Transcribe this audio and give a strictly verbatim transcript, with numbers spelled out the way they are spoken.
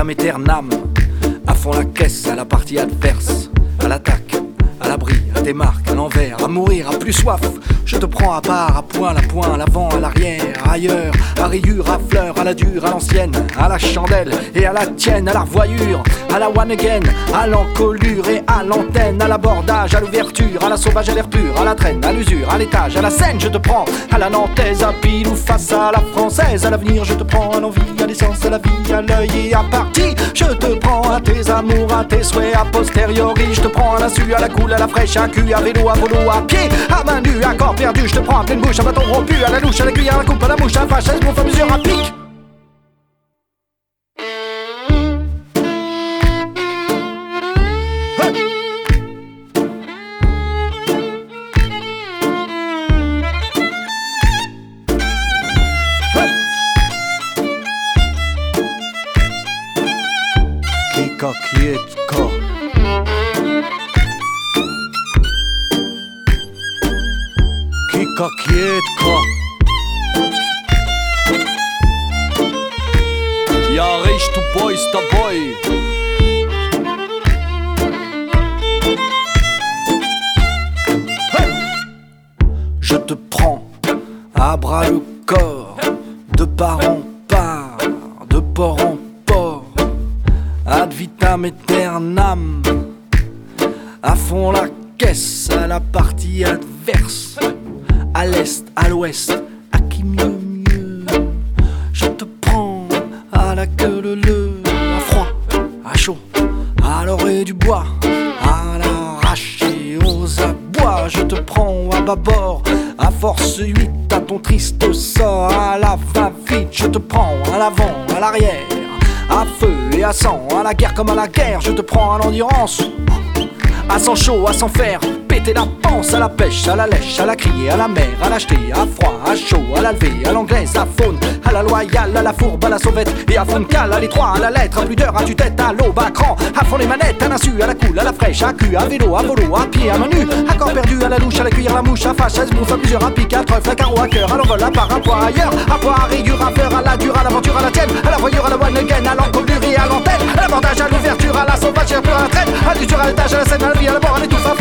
vitam aeternam. À fond la caisse, à la partie adverse, à l'attaque, à l'abri, à tes marques, à l'envers, à mourir, à plus soif. Je te prends à part, à poing, à point, à l'avant, à l'arrière, ailleurs, à rayure, à fleur, à la dure, à l'ancienne, à la chandelle et à la tienne, à la revoyure, à la one again, à l'encolure et à l'antenne, à l'abordage, à l'ouverture, à la sauvage, à l'air pur, à la traîne, à l'usure, à l'étage, à la scène. Je te prends à la nantaise, à pile ou face à la française, à l'avenir. Je te prends à l'envie, à l'essence, à la vie, à l'œil et à partie. Je te prends à tes amours, à tes souhaits, à posteriori. Je te prends à l'insu, à la cool, à la fraîche, à cul, à vélo, à volo, à pied, à main nue, à corps perdu. Je te prends à pleine bouche, à bâton rompu, à la louche, à l'aiguille, à la coupe, à la mouche, à la vache, à la à mesure, à pic. Kika Kietka. Kika Kietka. Ja, riech du Boys dabei. Hey! Je te prends à bras le corps, de part en part, de port en port, ad vitam aeternam. À fond la caisse, à la partie adverse, à l'est, à l'ouest, à qui mieux mieux. Je te prends à la queue le le, à froid, à chaud, à l'orée du bois, à l'arrache et aux abois. Je te prends à bâbord, à force huit, à ton triste sort, à la va-vite. Je te prends à l'avant, à l'arrière, à feu et à sang, à la guerre comme à la guerre. Je te prends à l'endurance, à sang chaud, à sang faire péter la panse, à la pêche, à la lèche, à la crier, à la mer, à l'acheter, à froid, à chaud, à la lever, à l'anglaise, à faune, à la loyale, à la fourbe, à la sauvette et à fond de cale, à l'étroit, à la lettre, à plus d'heure, à tue-tête, à l'aube, à cran, à fond les manettes, à l'insu, à la cool, à la fraîche, à cul, à vélo, à volo, à pied, à main nue, à corps perdu, à la louche, à la cuillère, à la mouche, à fâche, à se bouffe, à plusieurs, à pique, à trèfle, à carreau, à cœur, à l'envol, à part, à poids, ailleurs, à poids, à rigueur, à fleur, à la dure, à l'aventure, à la tienne, à la voyure, à la one again, à l'encolure et à l'antenne, à l'abordage, à l'ouverture, à la sauvage, à la traîne, à l'usure, à l'étage, à la scène, à la vie, à la mort, à l'étouffe,